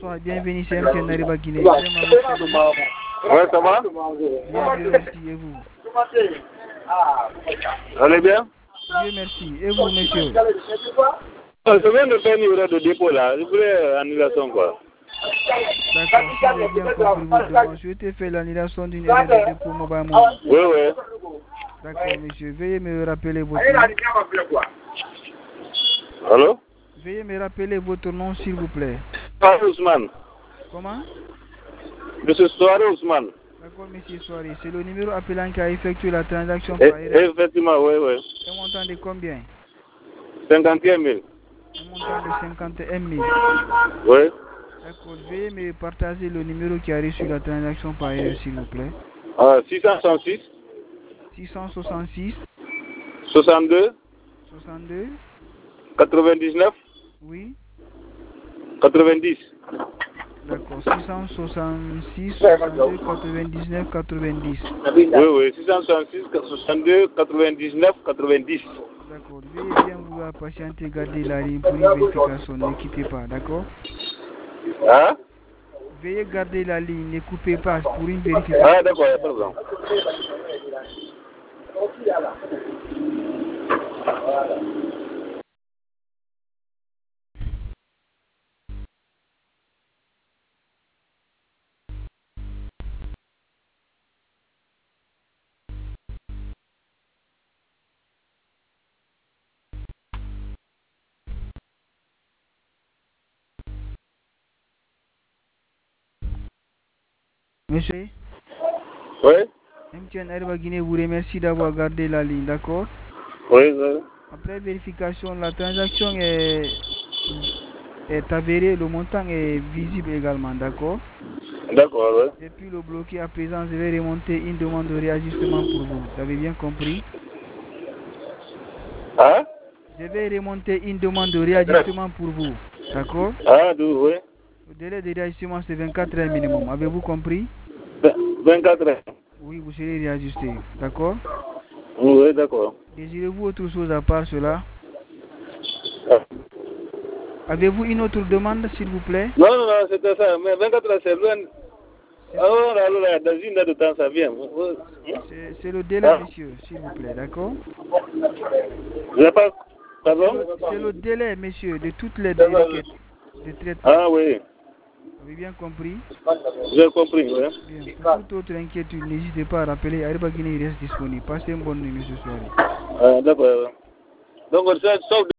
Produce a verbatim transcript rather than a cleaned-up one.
Bonsoir, bienvenue chez M T N Ariba Guinée. Ouais, ça va? Bien, Dieu merci, et vous? Allez bien? Dieu merci, et vous, monsieur? Je viens de faire une erreur de dépôt là, je voulais annulation quoi. D'accord, si j'ai bien compris votre demande, je t'ai fait l'annulation d'une erreur de dépôt mobile money. Oui, oui. D'accord, monsieur, veuillez me rappeler votre nom. Allô? Veuillez me rappeler votre nom, s'il vous plaît. Soirée Ousmane. Comment? Monsieur Soirée Ousmane. D'accord, monsieur Soirée, c'est le numéro appelant qui a effectué la transaction Et, par erreur. effectivement, oui, oui. Un montant de combien? cinquante et un mille. Un montant de cinquante et un mille. Oui. D'accord, veuillez me partager le numéro qui a reçu la transaction par erreur, s'il vous plaît. Euh, six cent soixante-six. six cent soixante-six. soixante-deux. soixante-deux. quatre-vingt-dix-neuf. Oui. quatre-vingt-dix. D'accord, six cent soixante-six, soixante-deux, quatre-vingt-dix-neuf, quatre-vingt-dix. Oui, oui, six cent soixante-six, soixante-deux, quatre-vingt-dix-neuf, quatre-vingt-dix. D'accord, veuillez bien vouloir patienter, garder la ligne pour une vérification, ne quittez pas, d'accord? Hein? Veuillez garder la ligne, ne coupez pas pour une vérification. Ah, d'accord, il n'y a pas de problème. Monsieur, Oui? M T N Ariba Guinée vous remercie d'avoir gardé la ligne, d'accord? Oui, oui. Après vérification, la transaction est, est avérée, le montant est visible également, d'accord? D'accord, oui. Depuis le bloqué à présent, je vais remonter une demande de réajustement pour vous. Vous avez bien compris? Hein? Je vais remonter une demande de réajustement pour vous. D'accord? Ah, d'où, oui. Le délai de réajustement, c'est vingt-quatre heures minimum. Avez-vous compris? vingt-quatre heures. Oui, vous serez réajusté. D'accord? Oui, d'accord. Désirez-vous autre chose à part cela? Ah. Avez-vous une autre demande, s'il vous plaît? Non, non, non, c'était ça. Mais vingt-quatre heures, c'est loin. Alors, alors, dans une heure de temps, ça vient. C'est le délai, monsieur, s'il vous plaît. D'accord? Je n'ai pas. Pardon? C'est le délai, monsieur, de toutes les requêtes de traitement. Ah oui. Vous avez bien compris? J'ai compris, oui. Bien. Pour toute autre inquiétude, n'hésitez pas à rappeler. Ariba Guinée reste disponible. Passez une bonne nuit, monsieur Soirée. Ah, d'accord. Donc, ça, sauf